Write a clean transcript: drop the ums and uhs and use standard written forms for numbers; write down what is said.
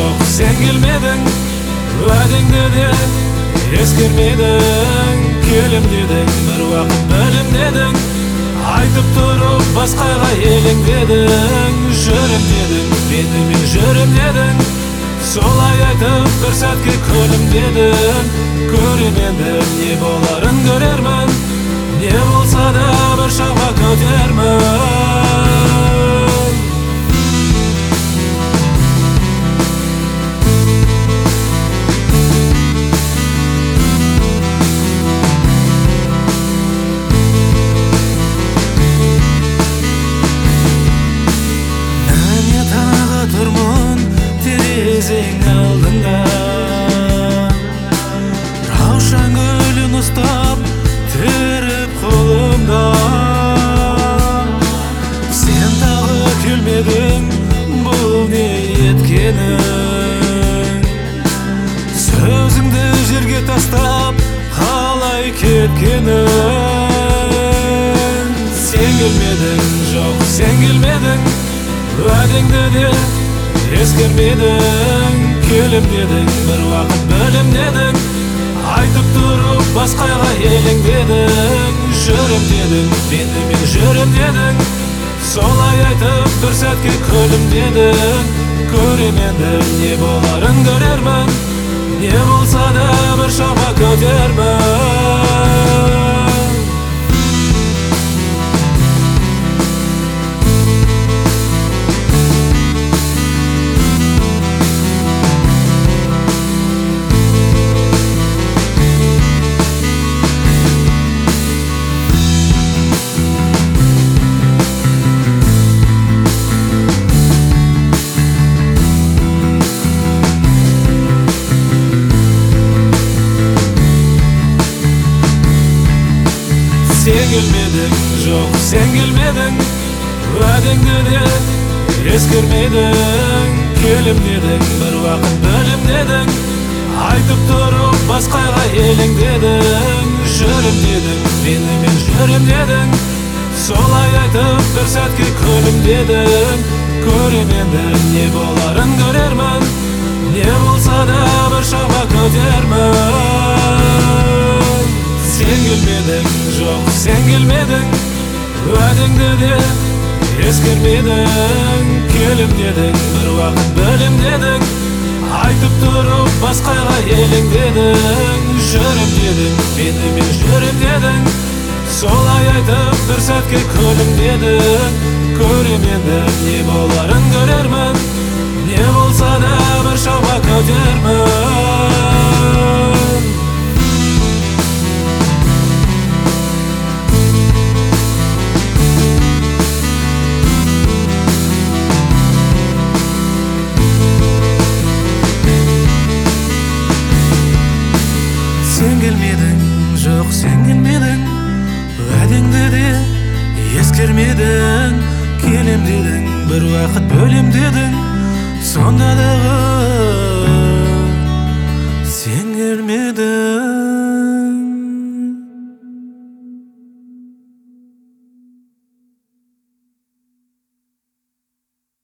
жоқ, сен келмедің. Уәдеңді де ескермедің. Келем дедің, бір уақыт бөлем дедің. Айтып тұрып басқаға елеңдедің. Жүрем дедің, менімен жүрем дедің. Солай айтып бір сәтке күлім дедің. Көрем енді не боларын көрермін. Не болса да бір шама көтермін. Мәне тағы тұрмын терезең алдында, раушан гүлін ұстап теріп қолымда. Сен тағы келмедің, бұл не еткенің? Сөзіңді жерге тастап қалай кеткенің? Сен келмедің, жоқ, сен келмедің. Уәдеңді де ескермедің. Келем дедің, бір уақыт бөлем дедің. Айтып тұрып басқаға елеңдедің. Жүрем дедің, менімен жүрем дедің. Солай айтып бір сәтке күлім дедің. Көрем енді не боларын көрермін. Не болса да бір шама көтермін. Сен келмедің, жоқ, сен келмедің. Уәдеңді де ескермедің. Келем дедің, бір уақыт бөлем дедің. Айтып тұрып басқаға елеңдедің. Жүрем дедің, менімен жүрем дедің. Солай айтып бір сәтке күлім дедің. Көрем енді не боларын көрермін. Не болса да бір шама көтермін. Сен келмедің, жоқ, сен келмедің. Уәдеңді де ескермедің. Келем дедің, бір уақыт бөлем дедің. Айтып тұрып басқаға елеңдедің. Жүрем дедің, менімен жүрем дедің. Солай айтып бір сәтке күлім дедің. Көрем енді не боларын көрермін. Не болса да бір шама көтермін. Сен келмедің, жоқ, сен келмедің. Уәдеңді де ескермедің. Келем дедің, бір уақыт бөлем дедің. Сонда дағы